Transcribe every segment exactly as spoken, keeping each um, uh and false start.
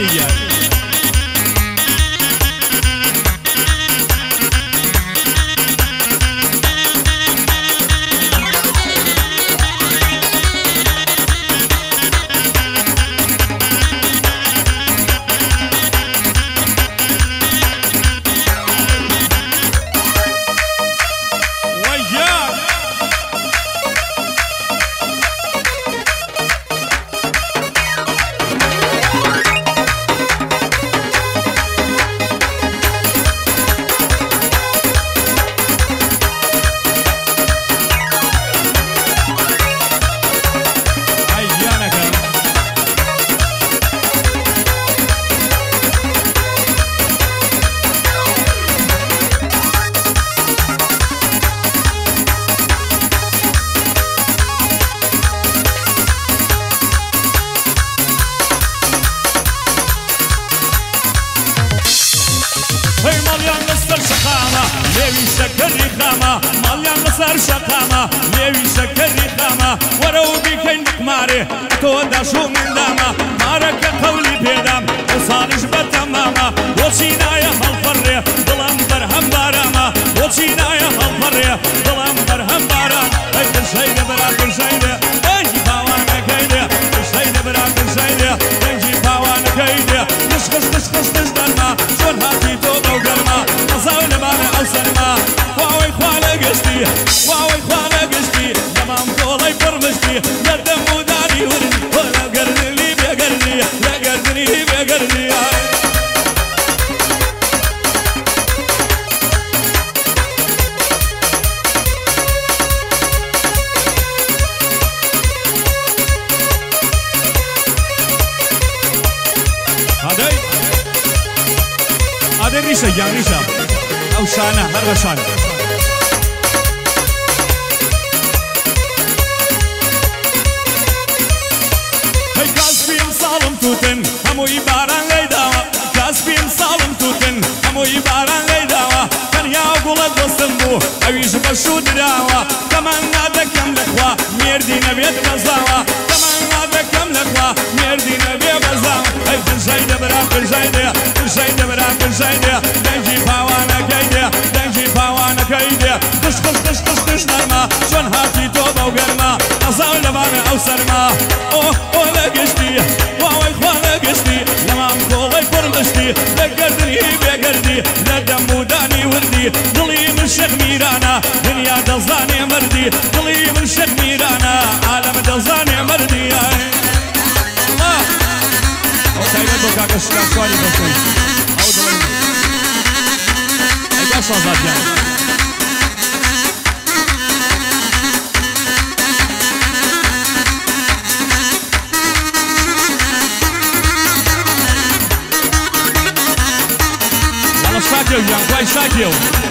دیگه لێوی شەکەری خامە ماڵیان لەسەر شەقامە لێوی شەکەری خامە وەرە و بیکەین بقمارێ تۆ داش و مندامە مارەکە قەولی پێدام ئەو ساڵیش بەتەمامە بۆچی نایە هەڵفەڕێ دڵم بەرهەم بارامە بۆچی نایە هەڵفەڕێ دڵم بەرهەم بارام ئەی گرژەی لە بەرا گرژەی لێ دەنگی پاوانەکەی لێ گرژەی لە بەرا گرژەی لێ دەنگی پاوانەکەی لێ نش خش نش خش نش دەرما چۆن هاتی تۆ بەو گەرما نەزاو لەبانە ئەو سەرما واوەی خوا لە گشتی واوەی خوا لە گشتی لەمام کۆڵەی پڕمشتی لە دەم و داری وردی وە لە گەردنی بێگەردی لە گەردنی بێگەردی هەدەی هەدەی ریشە گیان ریشە ئەو شانە هەر بە شانە هەی کاسبیم ساڵم توتن هەمووی باران لێداوە کاسبیم ساڵم توتن هەمووی باران لێداوە تەنیا گوڵە دۆستم بوو ئەویش بەشوو دراوە تەمەنا دەکەم لەخوا مێردی نەبێت بەزاوە تەمەنا دەکەم لەخوا مێردی نەبێ بەزاوە ئەی گرژەی دەبرا گرژەی دێ گرژەی دەبرا گرژەی دێ دەنگی پاوانەکەی دێ دەنگی پاوانەکەی دێ دش دش دش دش دش نەرما چۆن هاتی تۆ بەو گەرما نەزاو لەبانە ئەو سەرما ئۆ ئۆ لە گشتی واوەی خوا لە گشتی لەمام کۆڵەی پڕمشتی لە گەردنی بێگەردی لە دەم و دانی وردی دڵی من شەق میرانە دنیا دەزانێ مردی دڵی من شەق میرانە عالەم دەزانێ مردی ئەو تایبەت بۆ کاکە شکار سواری بەسەی ئەو دڵی ئەگا شازادیان شاکێو گیان خوای شاکێو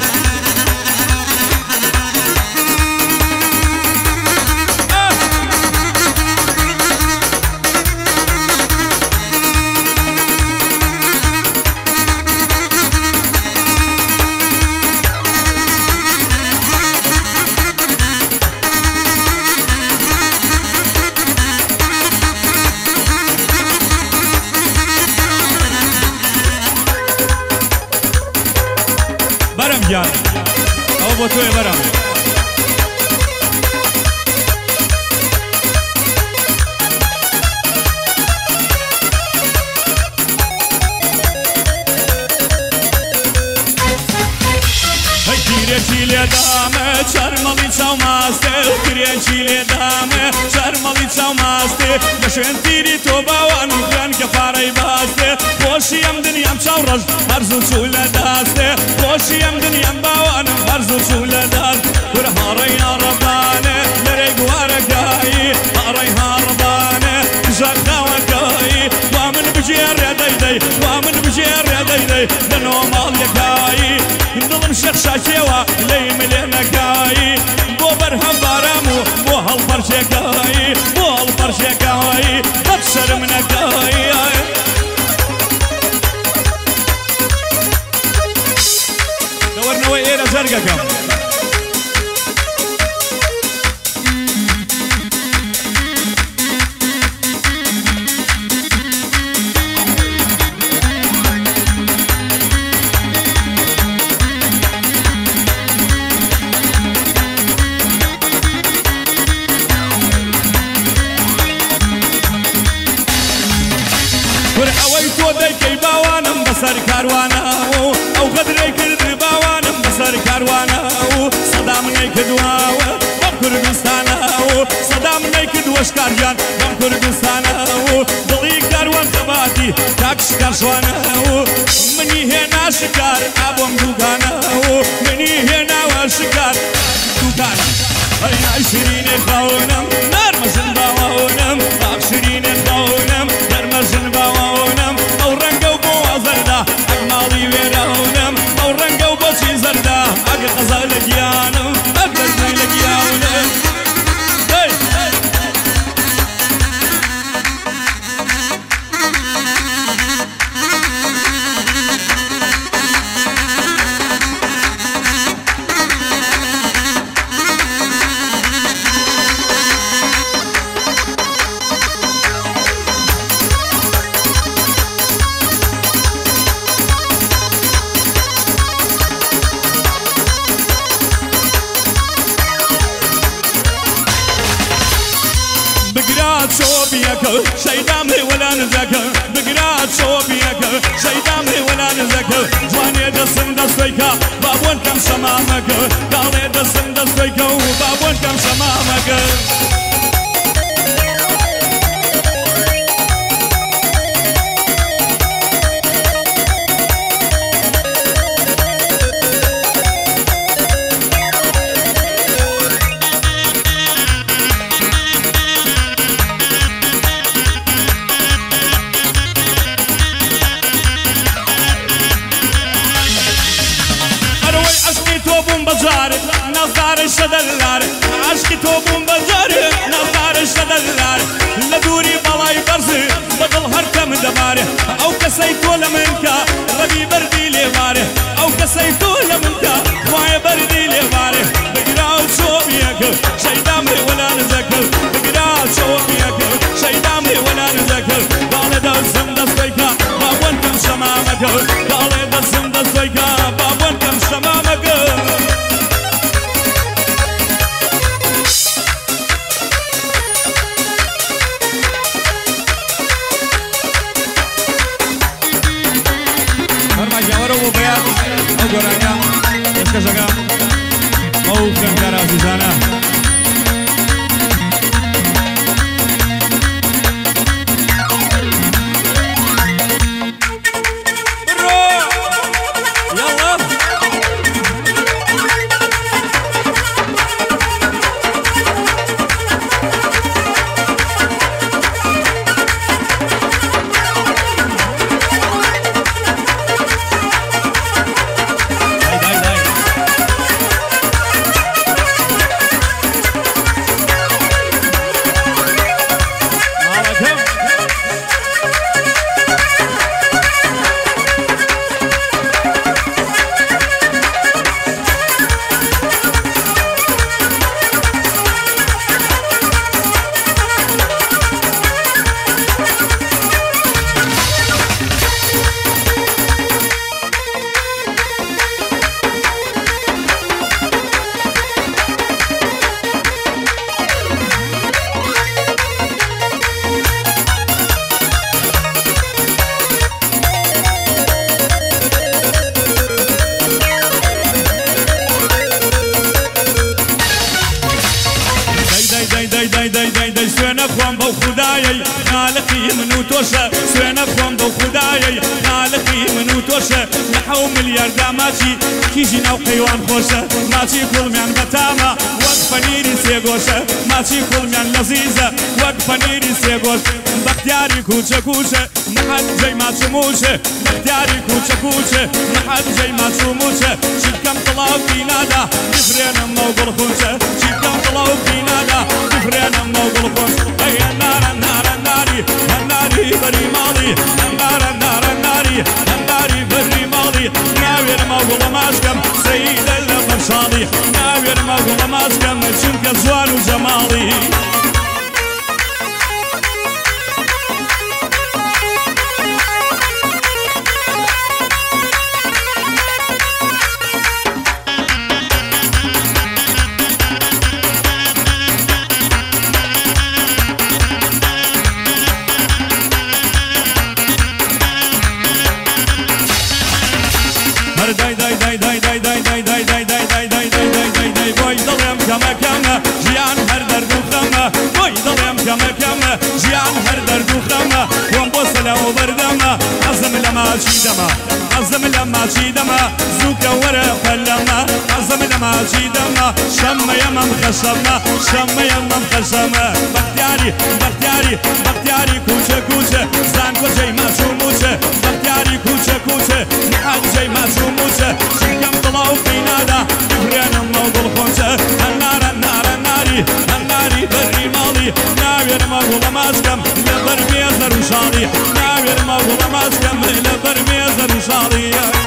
بەرم گیان ئەوە بۆ تۆیە بەرم کرێکی لێدامە چەرمەڵی چاو ماستێ کرێکی لێدامە چەرمەڵی چاو ماستێ لە شوێن تیری تۆ باوانم خوێن کە پارەی باستێ خۆشی ئەم دنیام چاو ڕەش هەرزوو چوو لە داستێ خۆشی ئەم دنیام باوانم هەرزوو چوو لە داست ور هاڕەی هاڕەبانێ لەرەی گوارەکایی هاڕەی هاڕەبانێ ژەخاوەکایی وا من بژێڕێ دەیدەی وا من بژێڕێ دەیدەی لەنۆ ماڵیەکایی دڵم شێخ شاکێوە لەی ملێ نەکایی بۆ بەرهەم بارام و بۆ هەڵپەرشێکایی بۆ هەڵپەرشێکایی قەت شەرم نەکایی دەوەرنەوەی ئێرە زەرگەکەم بەسەر کاروانە و ئەو غەدرەی کرد باوانم بەسەر کاروانە و سەدا منەی کردواوە بەم کوردستانە و سەدا منەی کردوە شکاریان بەم کوردستانە و دڵی کاروان خەباتی تاک شکار شوانە و منی هێنا شکار ئابۆم دووگانە و منی هێناوە شکار دووگانە ئەی شیرینێ خاوەنم نەرمەژن باوەونم ئاخ شیرینێ خاوەنم نەرمەژن باوەونم ئەو ڕەنگە و بۆ وازەردا ئەک ماڵی وێراونم ئەو ڕەنگە و بۆچی زەردا ئەگە قەزا لە گیانم ئەک دەستەی لە گیاونم شەیدامێ وەلا نزەکە بگرات شۆبیەکە شەیدامێ وەلا نزەکە جوانێ دەسم دەستۆیکە بابۆن کەم شەمامەکە کاڵێ دەسم دەستۆیکە و بابۆن کەم شەمامەکە نظارش دلار عشقی تو بوم بجاره نظارش دلار لدوری بالای برزی بدل هر کم دماره او کسی تو لمنکا ربی بردی لیواره او کسی تو لمنکا وای بردی لیواره بگراو شوبیک شیدامی ولا نزکل بگراو شوبیک شیدامی ولا نزکل قال دستم دستیکا بابون کم شمامک قال دستم دستیکا بابون کم شمامک ئەو گۆرانیا پێشکەشەکە ئەو خوێندکارە عەزیزانە سوێنە خۆم بەو خودایەی خالقی من و تۆشە لە حەو ملیاردا ماچی کیژی ناو قەیوان خۆشە ماچی کوڵمیان بەتامە وەک پەنیری سێگۆشە ماچی کوڵمیان لەزیزە وەک پەنیری سێگۆش بەختیاری کوچە کوچە محەد جەی ماچموچە بەختیاری کوچە کوچە محەد جەی ماچموچە چیکەم تڵاو بینادا بفرێنم مەو گڵخونچە چیکەم تڵاو بینادا بفرێنم مەو گڵخونچ ئەیە نارە نارە ناری هەناری بەری ماڵی هەنارە نارە ناری هەناری بەری ماڵی ناوێرمە گوڵە ماچکەم سەیدە لە بەرشاڵی ناوێرمە گوڵە ماچکەم چونکە جوان و جەماڵی هەر دای دای دای دای دای دای دای دای دای دای دای دای دای دای دای دای بۆی دڵێم کەمە کەمە ژیان هەر دەرد و خەمە بۆی دڵێم کەمە کەمە ژیان هەر دەرد و خەمە وەم بۆ سەلە و بەردەمە حەزم لە ماچی دەمە حەزم لە ماچی دەمە زووکە وەرە پەلەمە حەزم لە ماچی دەمە شەممەیە مەم خەشەمە شەممەیە مەم خەشەمە بەختیاری بەختیاری بەختیاری کوچە کوچە زان کۆچەی ماچ و موچە بەختیاری کوچە کوچە نحاجەی ماچ و موچە شکەم دڵاو قینادا بفرێنم لەو دڵخۆچە هەنارە نارە ناری هەناری بەری ماڵی ناوێرمە گوڵە ماچکەم لە بەر مێزە ڕووشاڵی ناوێرمە گوڵە ماچکەم لە بەر مێزە ڕووشاڵی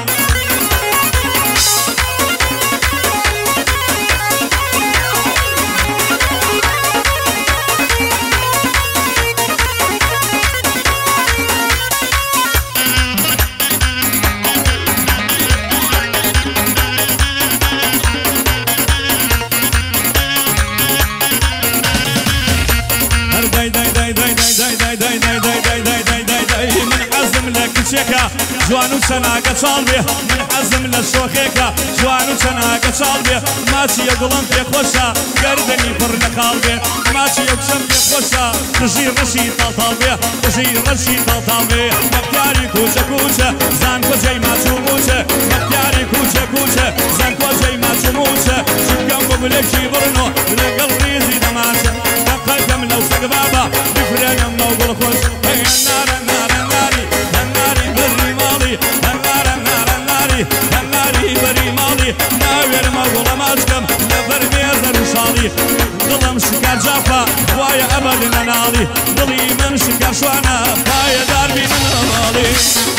جوان و چەناکە چاڵ بێ من حەزم لە شۆخێکە جوان و چەناکە چاڵ بێ ماچیە گوڵم پێخۆشە گەردەنی پڕ لە کاڵ بێ ماچیە کچەم پێخۆشە دژی ڕەشی تاڵتاڵ بێ دژی ڕەشی تاڵتاڵ بێ بەختیاری کوچە کوچە زان کۆچەی ماچ و موچە بەختیاری کوچە کوچە زان کۆچەی ماچ و موچە شکەم بۆ گولێکی بڕنۆ لەگەڵ ڕیزی دەماچە دەقەکەم لەو سەگ بابە بفرێنم لەو گوڵ خۆش نارە نارە ناری هەناری بەری ماڵی هەنارە نارە ناری هەناری بەری ماڵی ناوێرمە گوڵە ماچکەم لە بەر مێزە ڕووشاڵی دڵم شکار جافە وایە ئەبەد نەناڵی دڵی من شکار شوانە پایەدار بینم ماڵی